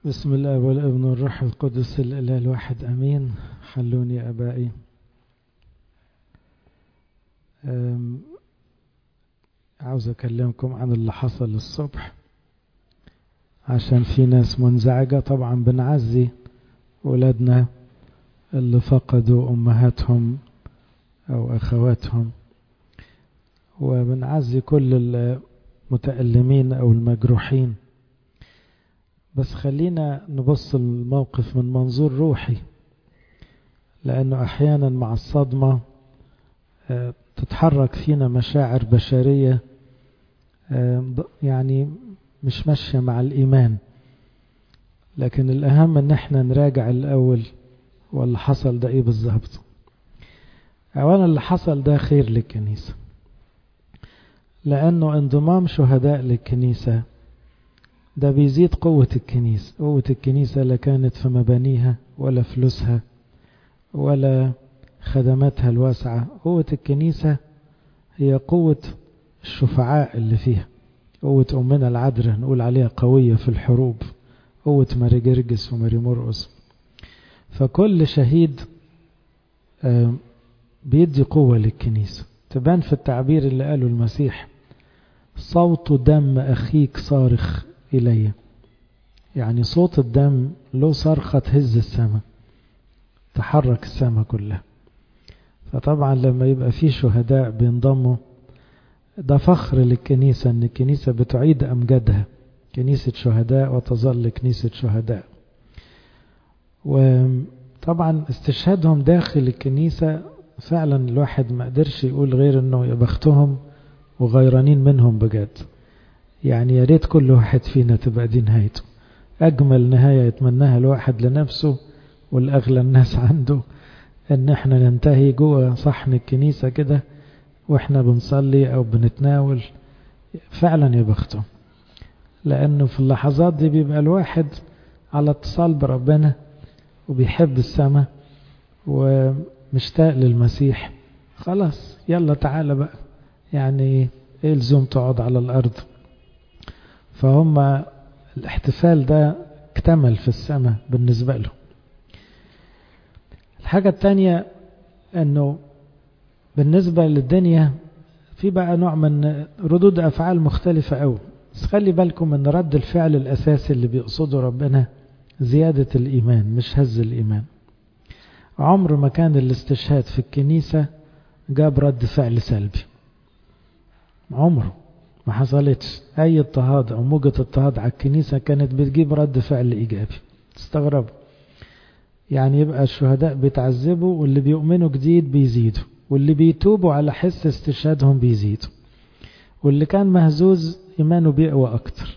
بسم الله والابن والروح القدس الإله الواحد أمين. حلوني يا أبائي. عاوز أكلمكم عن اللي حصل الصبح، عشان في ناس منزعجة. طبعا بنعزي ولادنا اللي فقدوا أمهاتهم أو أخواتهم، وبنعزي كل المتألمين أو المجروحين، بس خلينا نبص الموقف من منظور روحي، لأنه أحيانا مع الصدمة تتحرك فينا مشاعر بشرية يعني مش ماشية مع الإيمان. لكن الأهم أن احنا نراجع الأول، واللي حصل ده إيه بالظبط. أولا اللي حصل ده خير للكنيسة، لأنه انضمام شهداء للكنيسة ده بيزيد قوة الكنيسة. قوة الكنيسة لا كانت في مبانيها ولا فلوسها ولا خدماتها الواسعة. قوة الكنيسة هي قوة الشفعاء اللي فيها. قوة أمنا العذراء نقول عليها قوية في الحروب، قوة ماري جرجس وماري مرقس. فكل شهيد بيدي قوة للكنيسة. تبان في التعبير اللي قاله المسيح: صوت دم أخيك صارخ إلي. يعني صوت الدم له صرخة تهز السماء، تحرك السماء كلها. فطبعا لما يبقى في شهداء بينضموا، ده فخر للكنيسة، ان الكنيسة بتعيد أمجادها، كنيسة شهداء وتظل كنيسة شهداء. وطبعا استشهادهم داخل الكنيسة فعلا الواحد ما قدرش يقول غير انه يا بختهم وغيرانين منهم بجد. يعني يا ريت كل واحد فينا تبقى دي نهايته. أجمل نهاية يتمناها الواحد لنفسه والأغلى الناس عنده، ان احنا ننتهي جوه صحن الكنيسة كده واحنا بنصلي او بنتناول. فعلا يا بخته، لانه في اللحظات دي بيبقى الواحد على اتصال بربنا وبيحب السماء ومشتاق للمسيح. خلاص يلا تعالى بقى، يعني ايه لزوم تقعد على الارض. فهم الاحتفال ده اكتمل في السماء بالنسبة له. الحاجة التانية انه بالنسبة للدنيا في بقى نوع من ردود أفعال مختلفة أوي. بس خلي بالكم ان رد الفعل الأساسي اللي بيقصده ربنا زيادة الإيمان مش هز الإيمان. عمر ما كان الاستشهاد في الكنيسة جاب رد فعل سلبي، عمره ما حصلتش. أي اضطهاد أو موجة اضطهاد على الكنيسة كانت بتجيب رد فعل إيجابي. تستغرب يعني يبقى الشهداء بيتعذبوا واللي بيؤمنوا جديد بيزيدوا، واللي بيتوبوا على حس استشهادهم بيزيدوا، واللي كان مهزوز إيمانه بيقوى أكتر.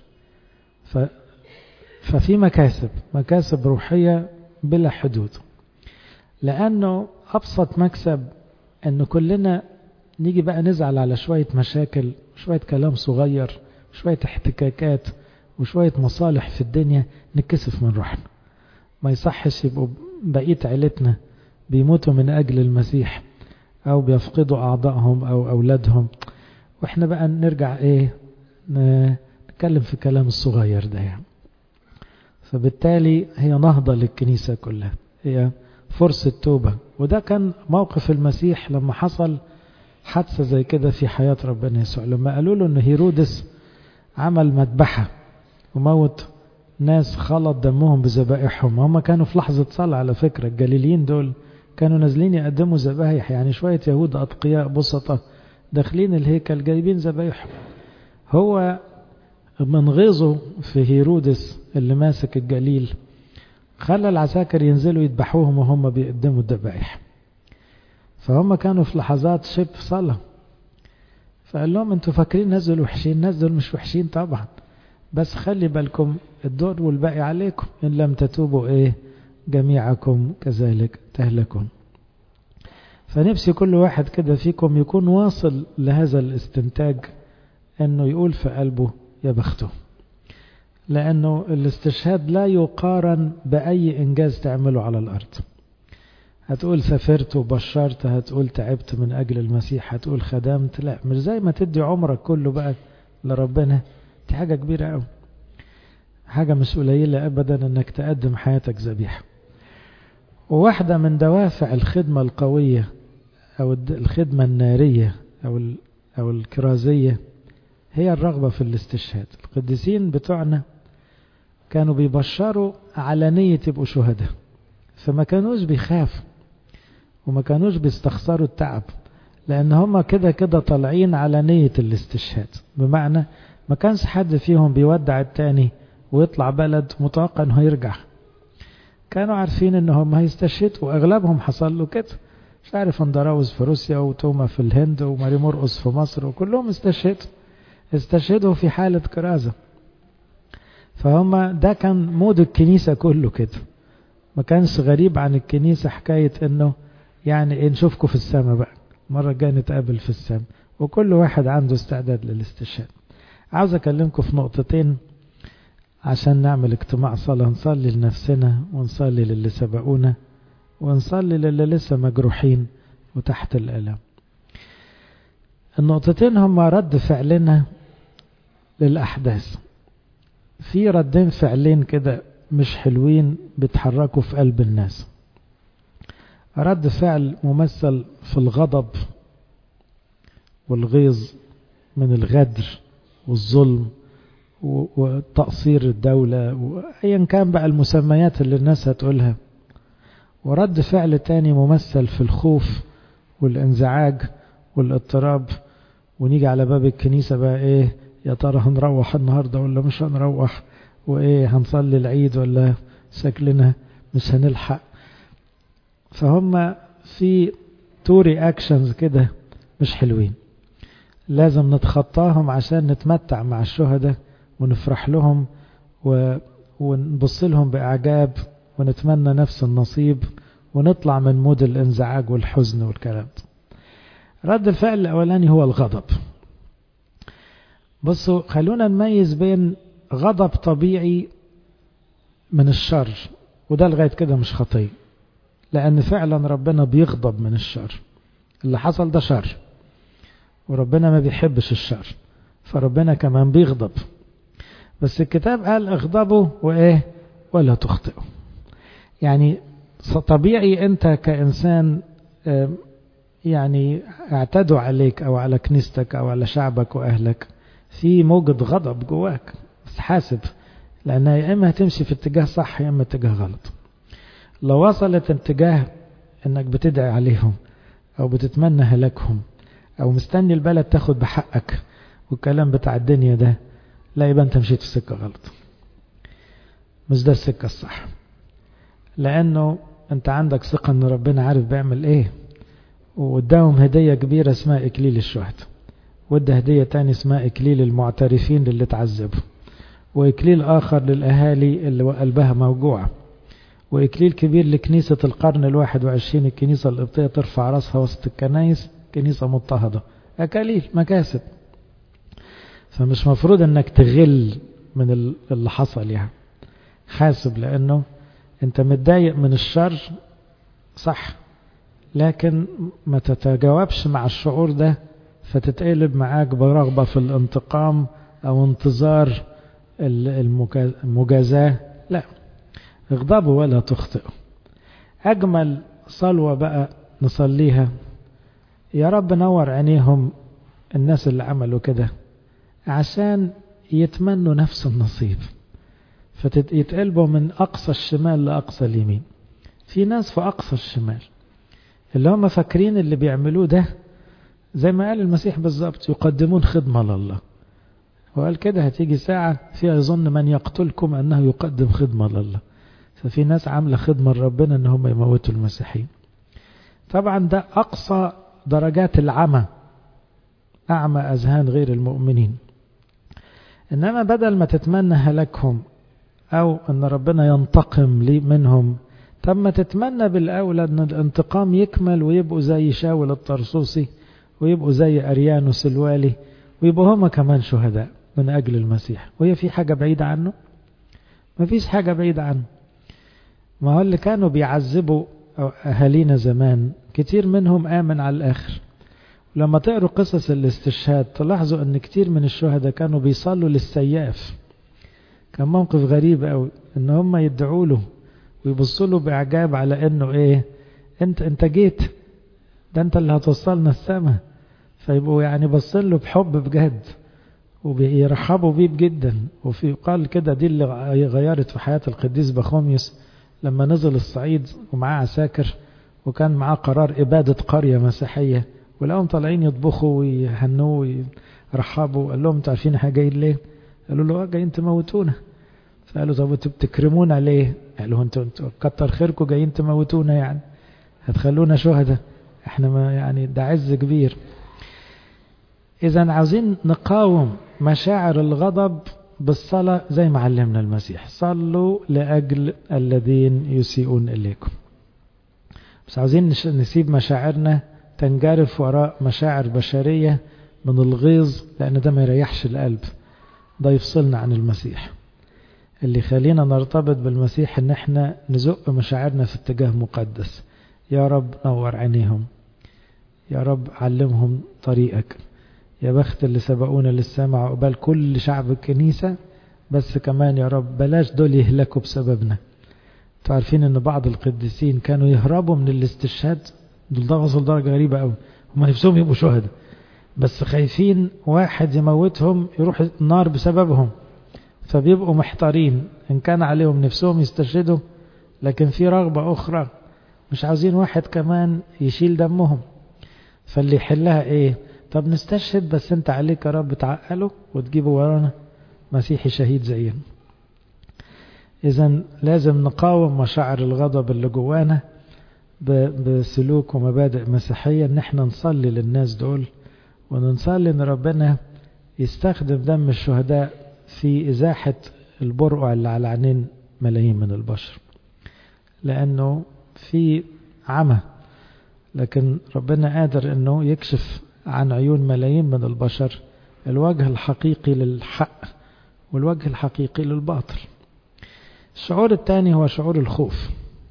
ففي مكاسب روحية بلا حدود. لأنه أبسط مكسب أنه كلنا نيجي بقى نزعل على شوية مشاكل، شوية كلام صغير، شوية احتكاكات وشوية مصالح في الدنيا، نتكسف من روحنا. ما يصحش يبقوا بقية عيلتنا بيموتوا من أجل المسيح أو بيفقدوا أعضائهم أو أولادهم، وإحنا بقى نرجع نتكلم في الكلام الصغير ده يعني. فبالتالي هي نهضة للكنيسة كلها، هي فرصة توبة. وده كان موقف المسيح لما حصل حادثة زي كده في حياة ربنا يسوع، لما قالوا له أن هيرودس عمل مذبحة وموت ناس خلط دمهم بذبائحهم. هم كانوا في لحظة صلاة على فكرة، الجليليين دول كانوا نازلين يقدموا ذبائح، يعني شوية يهود أتقياء بسطة داخلين الهيكل جايبين ذبائحهم. هو من غيظه في هيرودس اللي ماسك الجليل خلى العساكر ينزلوا يذبحوهم وهم بيقدموا الذبائح. فهم كانوا في لحظات شبه صلاة، فقال لهم انتوا فاكرين ناس دول وحشين؟ ناس دول مش وحشين طبعا، بس خلي بالكم الدور والباقي عليكم، إن لم تتوبوا جميعكم كذلك تهلكون. فنفسي كل واحد كده فيكم يكون واصل لهذا الاستنتاج، انه يقول في قلبه يا بخته. لانه الاستشهاد لا يقارن باي انجاز تعمله على الارض. هتقول سافرت وبشرت، هتقول تعبت من اجل المسيح، هتقول خدمت، لا مش زي ما تدي عمرك كله بقى لربنا. دي حاجة كبيرة قوي. حاجة مش قليلة أبدا أنك تقدم حياتك ذبيحة. وواحدة من دوافع الخدمة القوية أو الخدمة النارية أو الكرازية هي الرغبة في الاستشهاد. القديسين بتوعنا كانوا بيبشروا على نية يبقوا شهداء، فما كانوش بيخافوا وما كانوش بيستخسروا التعب، لأن هما كده كده طالعين على نية الاستشهاد. بمعنى ما كانش حد فيهم بيودع التاني ويطلع بلد متوقع انه هيرجع. كانوا عارفين انهم هيستشهدوا، واغلبهم حصل له كده. مش عارف اندراوس في روسيا وتوما في الهند وماري مرقس في مصر، وكلهم استشهدوا في حالة كرازة. فهم ده كان مود الكنيسة كله كده. ما كانش غريب عن الكنيسة حكاية انه يعني نشوفكم في السماء بقى، مرة جاي نتقابل في السماء، وكل واحد عنده استعداد للاستشهاد. عاوز اكلمكم في نقطتين عشان نعمل اجتماع صلاة، نصلي لنفسنا ونصلي للي سبقونا ونصلي للي لسه مجروحين وتحت الألم. النقطتين هما رد فعلنا للأحداث. في ردين فعلين كده مش حلوين بيتحركوا في قلب الناس. رد فعل ممثل في الغضب والغيظ من الغدر والظلم وتقصير الدولة وأيا كان بقى المسميات اللي الناس هتقولها. ورد فعل تاني ممثل في الخوف والانزعاج والاضطراب، ونيجي على باب الكنيسة بقى ايه يا ترى هنروح النهاردة ولا مش هنروح، وايه هنصلي العيد ولا شكلنا مش هنلحق. فهم في تو رياكشنز كده مش حلوين، لازم نتخطاهم عشان نتمتع مع الشهداء ونفرح لهم ونبص لهم بإعجاب ونتمنى نفس النصيب ونطلع من مود الانزعاج والحزن والكلام. رد الفعل الأولاني هو الغضب. بصوا خلونا نميز بين غضب طبيعي من الشر، وده لغاية كده مش خطية، لأن فعلا ربنا بيغضب من الشر. اللي حصل ده شر، وربنا ما بيحبش الشر، فربنا كمان بيغضب. بس الكتاب قال اغضبوا وإيه ولا تخطئوا. يعني طبيعي أنت كإنسان يعني اعتدوا عليك أو على كنيستك أو على شعبك وأهلك، في موجة غضب جواك، بس حاسب، لأنها يا إما هتمشي في اتجاه صح يا إما اتجاه غلط. لو وصلت اتجاه إنك بتدعي عليهم أو بتتمنى هلاكهم أو مستني البلد تاخد بحقك والكلام بتاع الدنيا ده، لا يبقى أنت مشيت في سكة غلط، مش ده السكة الصح. لأنه أنت عندك ثقة أن ربنا عارف بيعمل إيه، واداهم هدية كبيرة اسمها إكليل الشهداء، وادى هدية تاني اسمها إكليل المعترفين للي تعذبوا، وإكليل آخر للأهالي اللي قلبها موجوع، وإكليل كبير لكنيسة القرن 21، الكنيسة القبطية ترفع رأسها وسط الكنائس، كنيسة مضطهدة، أكاليل مكاسب. فمش مفروض أنك تغل من اللي حصل يعني، حاسب، لأنه أنت متضايق من الشر صح، لكن ما تتجاوبش مع الشعور ده فتتقلب معاك برغبة في الانتقام أو انتظار المجازاة. لا، اغضبوا ولا تخطئوا. أجمل صلوة بقى نصليها، يا رب نور عينيهم الناس اللي عملوا كده عشان يتمنوا نفس النصيب، فتتقلبوا من أقصى الشمال لأقصى اليمين. في ناس في أقصى الشمال اللي هم فاكرين اللي بيعملوه ده زي ما قال المسيح بالضبط، يقدمون خدمة لله. وقال كده هتيجي ساعة فيها يظن من يقتلكم أنه يقدم خدمة لله. ففي ناس عاملة خدمة لربنا أن هم يموتوا المسيحيين. طبعا ده أقصى درجات العمى، أعمى أذهان غير المؤمنين. إنما بدل ما تتمنى هلاكهم أو أن ربنا ينتقم منهم، طب ما تتمنى بالأولى أن الانتقام يكمل ويبقوا زي شاول الطرسوسي ويبقوا زي أريانوس الوالي ويبقوا هما كمان شهداء من أجل المسيح. وهي في حاجة بعيدة عنه؟ ما فيش حاجة بعيدة عنه. ما هو اللي كانوا بيعذبوا أهالينا زمان كتير منهم آمن على الآخر. لما تقروا قصص الاستشهاد تلاحظوا أن كتير من الشهداء كانوا بيصلوا للسياف، كان موقف غريب قوي ان هم يدعوا له ويبصوا له باعجاب على انه ايه، انت جيت، ده انت اللي هتوصلنا السماء. فيبقوا يعني بصين له بحب بجد وبيرحبوا بيه جدا. وفي قال كده دي اللي غيرت في حياة القديس بخوميوس لما نزل الصعيد ومعاه عساكر وكان معاه قرار إبادة قرية مسيحية، ولقوهم طالعين يطبخوا ويهنوه ويرحبوا. قال لهم انتوا عارفين احنا جايين ليه؟ قالوا له جايين تموتونا. فقالوا طب انتوا بتكرمونا ليه؟ قالوا انتوا كتر خيركم جايين تموتونا، يعني هتخلونا شهداء، احنا ما يعني ده عز كبير. إذا عاوزين نقاوم مشاعر الغضب بالصلاة زي ما علمنا المسيح، صلوا لأجل الذين يسيئون إليكم. بس عاوزين نسيب مشاعرنا تنجرف وراء مشاعر بشرية من الغيظ، لأن ده ما يريحش القلب، ده يفصلنا عن المسيح. اللي خلينا نرتبط بالمسيح ان احنا نزق مشاعرنا في اتجاه مقدس. يا رب نور عينيهم، يا رب علمهم طريقك، يا بخت اللي سبقونا للسماء عقبال كل شعب الكنيسة، بس كمان يا رب بلاش دول يهلكوا بسببنا. تعرفين ان بعض القديسين كانوا يهربوا من الاستشهاد، دول ده وصل درجة غريبة قوي، هم نفسهم يبقوا شهداء بس خايفين واحد يموتهم يروح النار بسببهم، فبيبقوا محتارين ان كان عليهم نفسهم يستشهدوا لكن في رغبة اخرى مش عاوزين واحد كمان يشيل دمهم. فاللي يحلها ايه؟ طب نستشهد بس انت عليك يا رب تعقله وتجيبه ورانا مسيحي شهيد زينا. اذا لازم نقاوم مشاعر الغضب اللي جوانا بسلوك ومبادئ مسيحية، ان احنا نصلي للناس دول ونصلي ان ربنا يستخدم دم الشهداء في ازاحة البرقع اللي على عينين ملايين من البشر، لانه في عمى، لكن ربنا قادر انه يكشف عن عيون ملايين من البشر الوجه الحقيقي للحق والوجه الحقيقي للباطل. الشعور الثاني هو شعور الخوف.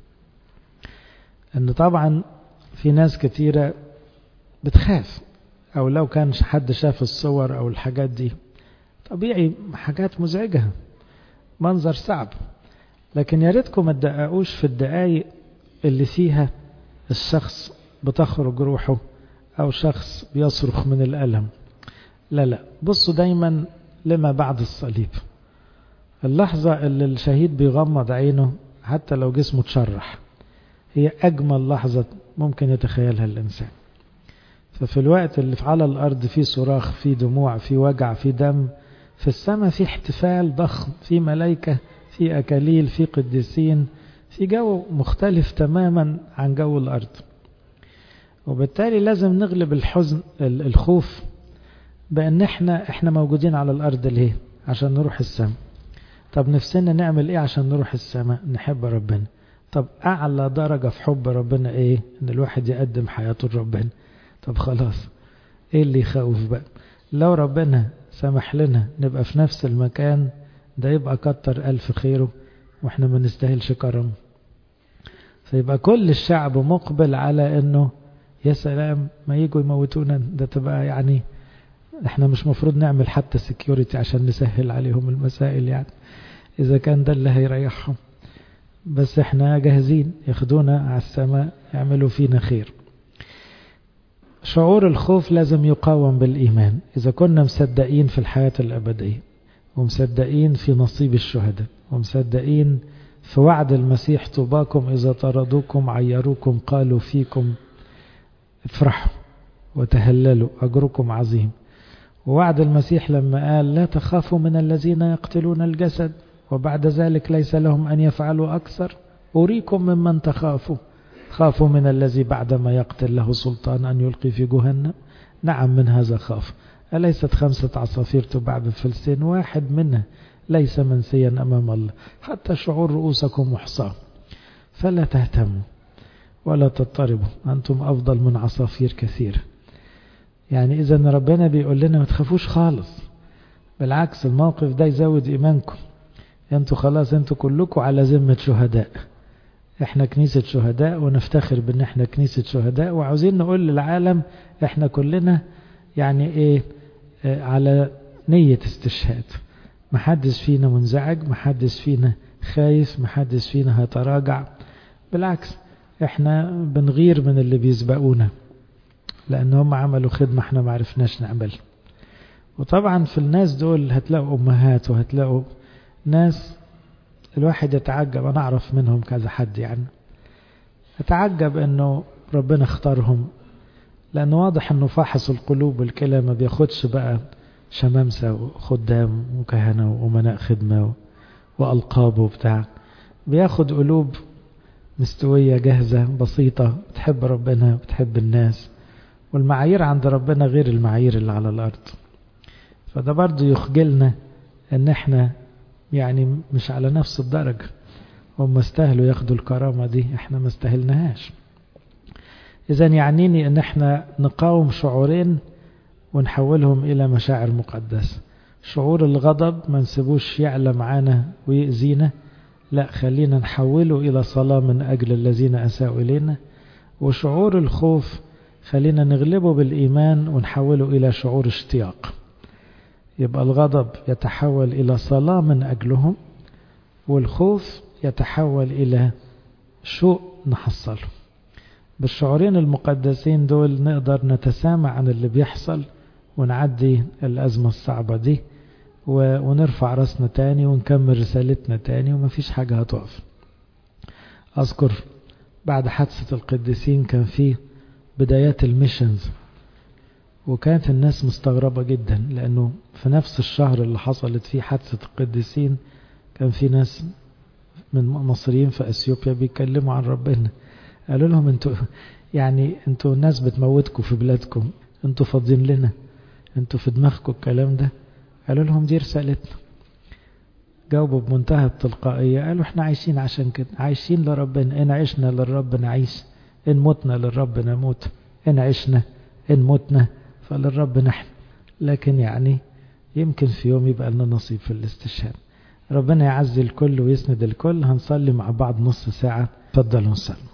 ان طبعا في ناس كتيرة بتخاف، او لو كان حد شاف الصور او الحاجات دي طبيعي حاجات مزعجة، منظر صعب، لكن يا ريتكم ما تدققوش في الدقايق اللي فيها الشخص بتخرج روحه او شخص بيصرخ من الألم. لا بصوا دايما لما بعد الصليب، اللحظة اللي الشهيد بيغمض عينه حتى لو جسمه اتشرح هي أجمل لحظة ممكن يتخيلها الإنسان. ففي الوقت اللي على الأرض فيه صراخ، فيه دموع، فيه وجع، فيه دم، في السماء فيه احتفال ضخم، فيه ملائكة، فيه أكاليل، فيه قديسين، في جو مختلف تماما عن جو الأرض. وبالتالي لازم نغلب الحزن الخوف بأن احنا موجودين على الأرض ليه؟ عشان نروح السماء. طب نفسنا نعمل ايه عشان نروح السماء؟ نحب ربنا. طب أعلى درجة في حب ربنا ايه؟ ان الواحد يقدم حياته لربنا. طب خلاص ايه اللي يخوف بقى؟ لو ربنا سمح لنا نبقى في نفس المكان ده يبقى كتر ألف خيره، واحنا ما نستاهلش كرم. فيبقى كل الشعب مقبل على انه يا سلام ما يجوا يموتونا، ده تبقى يعني احنا مش مفروض نعمل حتى سيكيورتي عشان نسهل عليهم المسائل، يعني اذا كان ده اللي هيريحهم، بس احنا جاهزين ياخدونا على السماء يعملوا فينا خير. شعور الخوف لازم يقاوم بالإيمان. إذا كنا مصدقين في الحياة الأبدية ومصدقين في نصيب الشهداء ومصدقين في وعد المسيح طوباكم إذا طردوكم عيروكم قالوا فيكم افرحوا وتهللوا أجركم عظيم، ووعد المسيح لما قال لا تخافوا من الذين يقتلون الجسد وبعد ذلك ليس لهم أن يفعلوا أكثر، أريكم ممن تخافوا، خافوا من الذي بعدما يقتل له سلطان أن يلقي في جهنم. نعم من هذا خاف. أليست 5 عصافير تباع بفلسين واحد منها ليس منسيا أمام الله، حتى شعور رؤوسكم محصاة، فلا تهتموا ولا تضطربوا أنتم أفضل من عصافير كثير. يعني إذا ربنا بيقول لنا ما تخافوش خالص، بالعكس الموقف ده يزود إيمانكم. أنتوا خلاص أنتوا كلكم على ذمة شهداء، احنا كنيسة شهداء ونفتخر بان احنا كنيسة شهداء، وعاوزين نقول للعالم احنا كلنا يعني ايه على نية استشهاد، محدش فينا منزعج، محدش فينا خايف، محدش فينا هيتراجع. بالعكس احنا بنغير من اللي بيسبقونا لان هم عملوا خدمة احنا معرفناش نعمل. وطبعا في الناس دول هتلاقوا امهات وهتلاقوا ناس الواحد يتعجب. انا اعرف منهم كذا حد يعني اتعجب انه ربنا اختارهم، لانه واضح انه فحص القلوب والكلى، ما بياخدش بقى شمامسة وخدام وكهنة وأمناء خدمة وألقاب وبتاع، بياخد قلوب مستوية جاهزة بسيطة بتحب ربنا بتحب الناس، والمعايير عند ربنا غير المعايير اللي على الأرض. فده برضو يخجلنا ان احنا يعني مش على نفس الدرجة. هم استاهلوا ياخدوا الكرامة دي، احنا ما استاهلناهاش. اذن يعنيني ان احنا نقاوم شعورين ونحولهم الى مشاعر مقدسة. شعور الغضب ما نسيبوش يعلى معانا ويأذينا، لا خلينا نحوله الى صلاة من اجل الذين اساءوا الينا. وشعور الخوف خلينا نغلبه بالايمان ونحوله الى شعور اشتياق. يبقى الغضب يتحول الى صلاة من اجلهم، والخوف يتحول الى شوق نحصله. بالشعورين المقدسين دول نقدر نتسامع عن اللي بيحصل ونعدي الأزمة الصعبة دي ونرفع رأسنا تاني ونكمل رسالتنا تاني ومفيش حاجة هتقف. أذكر بعد حادثة القديسين كان فيه بدايات الميشنز، وكانت الناس مستغربة جدا لأنه في نفس الشهر اللي حصلت فيه حادثة القديسين كان في ناس من مصريين في أثيوبيا بيتكلموا عن ربنا. قالوا لهم انتوا الناس بتموتكم في بلادكم، انتوا فاضيين لنا، انتوا في دماغكم الكلام ده؟ قالوا لهم دي رسالتنا. جاوبوا بمنتهى التلقائية، قالوا احنا عايشين عشان كده، عايشين لربنا، ان عشنا للرب نعيش، ان متنا للرب نموت، ان عشنا ان متنا فللرب نحن. لكن يعني يمكن في يوم يبقى لنا نصيب في الاستشهاد. ربنا يعزي الكل ويسند الكل. هنصلي مع بعض نص ساعة. تفضلوا نصلي.